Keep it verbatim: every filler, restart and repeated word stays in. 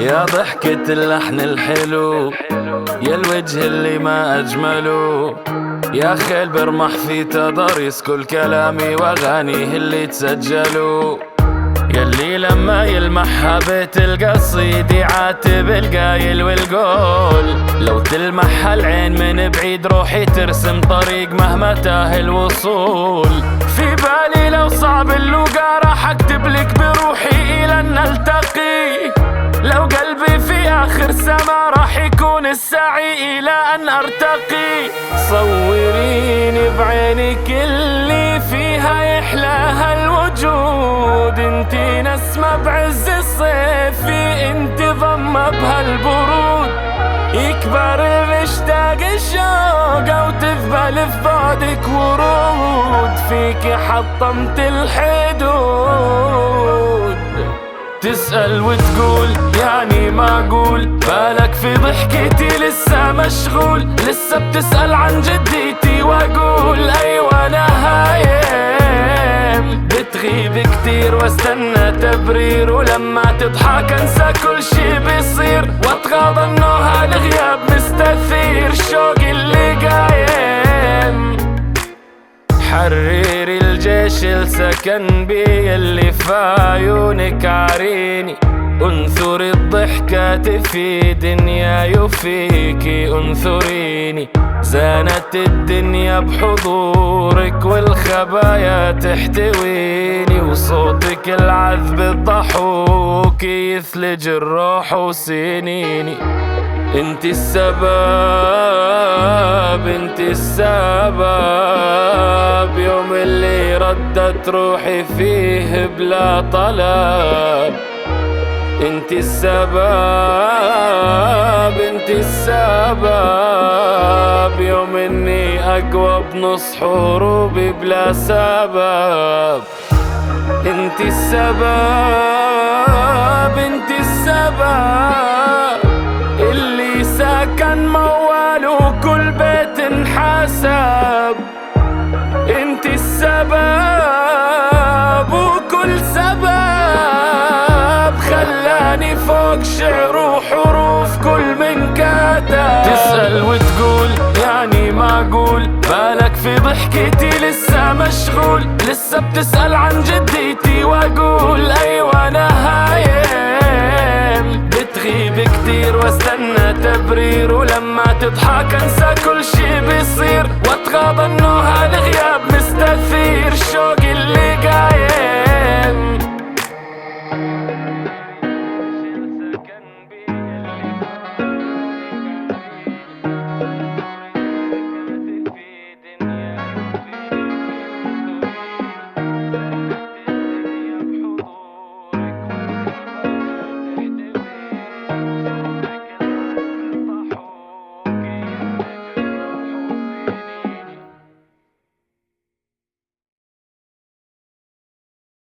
يا ضحكة اللحن الحلو، يا الوجه اللي ما أجمله، يا خيل برمح في تضاريس كل كلامي واغانيه اللي تسجلوا، يلي لما يلمحها بيت القصيد يعاتب القايل والقول، لو تلمحها العين من بعيد روحي ترسم طريق مهما تاه الوصول. في بالي لو صعب اللقا راح اكتب لك بروحي الى ان نلتقي، لو قلبي في آخر سما راح يكون السعي إلى أن أرتقي. صوريني بعينك اللي فيها يحلاها الوجود، انتي نسمة بعز الصيف انتي ضمة بهالبرود، يكبر المشتاق الشوق وتذبل في بعدك ورود، فيك حطمت الحدود. تسأل وتقول يعني معقول بالك في ضحكتي لسه مشغول، لسه بتسأل عن جديتي واقول ايوه انا هايم، بتغيب كتير واستنى تبرير، ولما تضحك انسى كل شي بيصير، واتغاضى انه هالغياب مستثير شوقي اللي قايم. حرري الجيش السكن بي اللي في عيونك عاريني، انثري الضحكات في دنياي وفيكي انثريني، زانت الدنيا بحضورك والخبايا تحتويني، وصوتك العذب الضحوك يثلج الروح وسنيني. انتي السبب انتي السبب يوم اللي ردت روحي فيه بلا طلب، انتي السبب انتي السبب يوم اني اقوى بنص حروبي بلا سبب، انتي السبب انتي السبب اللي ساكن موال وكل بيت انحسب، انتي السبب وكل سبب خلاني فوق شعر وحروف كل من كتب. تسأل وتقول يعني معقول بالك في ضحكتي لسه مشغول، لسه بتسأل عن جديتي واقول ايوه انا هايم، بتغيب كتير واستنى تبرير، ولما تضحك انسى كل شي بيصير، واتغاضى انه هالغياب مستثير شوق